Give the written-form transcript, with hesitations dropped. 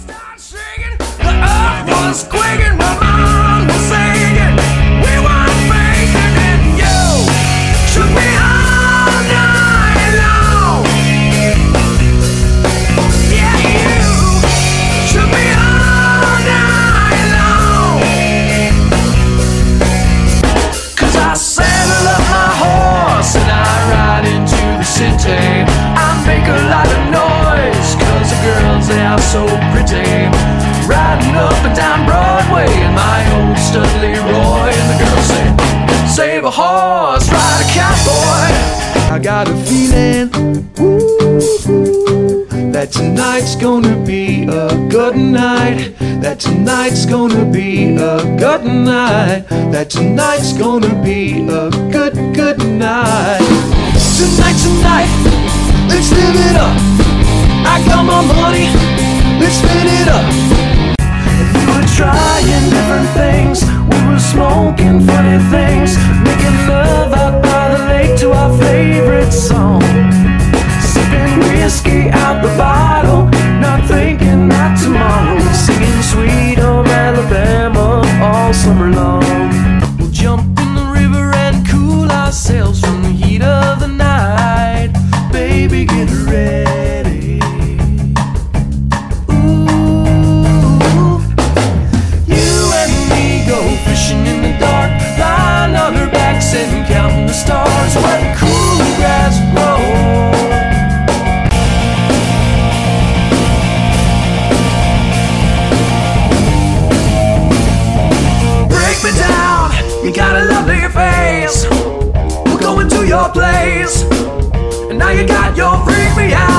Start singing, the earth was quaking, my mind was singing. We weren't faking, and you shook me all night long. Yeah, you shook me all night long. 'Cause I saddle up my horse and I ride into the city. I make a lot of noise 'cause the girls, they are so pretty. Riding up and down Broadway in my old stud Leroy. And the girls say, save a horse, ride a cowboy. I got a feeling, ooh, that tonight's gonna be a good night. That tonight's gonna be a good night. That tonight's gonna be a good, good night. Tonight, let's live it up. I got my money, let's spend it up. We were trying different things, we were smoking funny things, making love out by the lake to our favorite song. Sipping whiskey out the bottle, not thinking that tomorrow. Singing Sweet Home Alabama all summer long. We'll jump in the river and cool ourselves from the heat of the night. Baby, get ready. Ooh, you and me go fishing in the dark, lying on our backs and counting the stars where the cool grass grows. Break me down, you got a lovely face. We're going to your place, and now you got your freak me out.